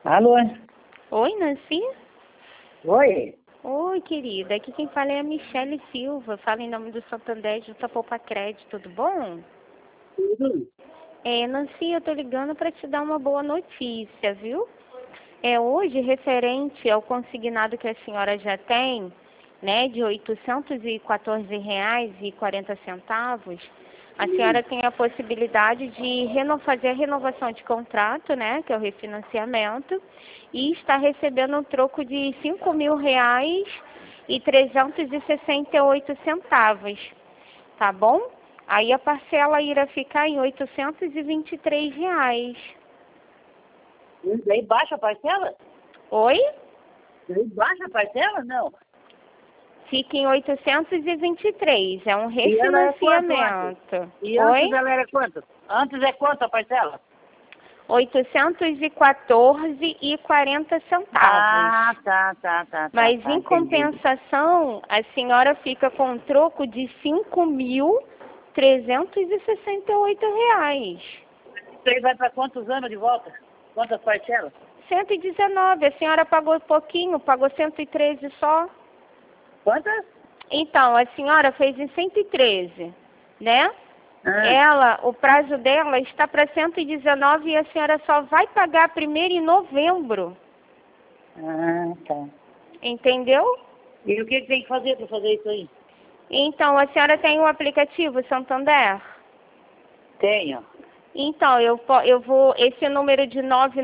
Alô? Oi, Nancy? Oi? Oi, querida. Aqui quem fala é a Michele Silva. Fala em nome do Santander de Poupa Crédito, tudo bom? Tudo? Nancy, eu tô ligando para te dar uma boa notícia, viu? Hoje, referente ao consignado que a senhora já tem, né, de R$ 814,40, a senhora tem a possibilidade de fazer a renovação de contrato, né, que é o refinanciamento, e está recebendo um troco de R$ 5.000,368, tá bom? Aí a parcela irá ficar em R$ 823. Daí baixa a parcela? Oi? Daí baixa a parcela? Não. Fica em 823, é um E ela é quanto refinanciamento. antes? E Oi? antes ela era quanto? Antes é quanto a parcela? R$ 814,40. Ah, tá. Mas em Entendi. compensação, a senhora fica com um troco de R$ 5.368. Isso aí vai para quantos anos de volta? Quantas parcelas? 119, a senhora pagou pouquinho, pagou 113 só. Quantas? Então, a senhora fez em 113, né? O prazo dela está para 119 e a senhora só vai pagar primeiro em novembro. Tá. Entendeu? E o que tem que fazer para fazer isso aí? Então, a senhora tem o aplicativo Santander? Tenho. Então, esse número de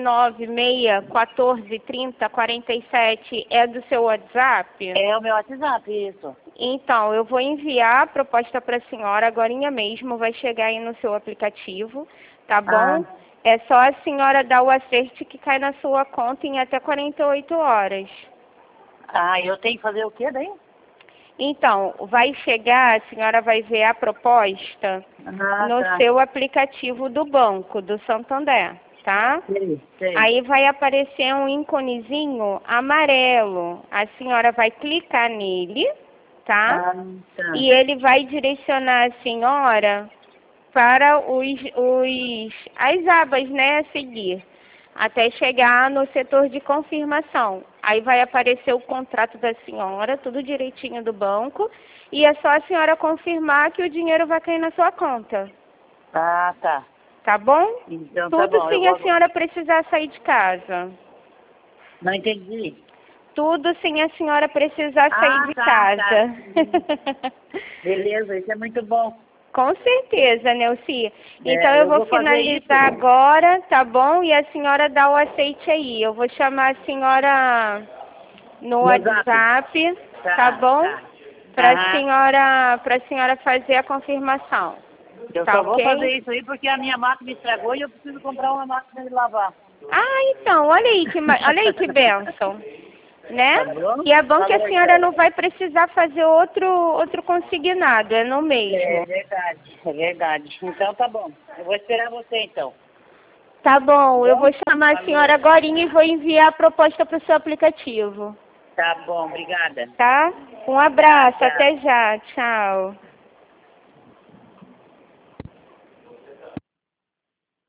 996143047 é do seu WhatsApp? É o meu WhatsApp, isso. Então, eu vou enviar a proposta para a senhora agorinha mesmo, vai chegar aí no seu aplicativo, tá bom? É só a senhora dar o acerte que cai na sua conta em até 48 horas. Eu tenho que fazer o quê daí? Então, vai chegar, a senhora vai ver a proposta no seu aplicativo do banco, do Santander, tá? Sei. Aí vai aparecer um íconezinho amarelo. A senhora vai clicar nele, tá? E ele vai direcionar a senhora para as abas, né, a seguir, até chegar no setor de confirmação. Aí vai aparecer o contrato da senhora, tudo direitinho do banco, e é só a senhora confirmar que o dinheiro vai cair na sua conta. Tá. Tá bom? Então Tudo tá bom. sem a senhora precisar sair de casa. Não entendi. Tudo sem a senhora precisar sair de casa. Beleza, isso é muito bom. Com certeza, Nelci. Então eu vou finalizar agora, tá bom? E a senhora dá o aceite aí. Eu vou chamar a senhora no WhatsApp, tá bom? Para a senhora fazer a confirmação. Eu só vou fazer isso aí porque a minha máquina estragou e eu preciso comprar uma máquina de lavar. Então, olha aí que bênção. Né? E é bom que a senhora não vai precisar fazer outro consignado, é no mesmo. É verdade. Então tá bom. Eu vou esperar você então. Tá bom, eu vou chamar a senhora agorinha e vou enviar a proposta para o seu aplicativo. Tá bom, obrigada. Tá? Um abraço, até já, tchau.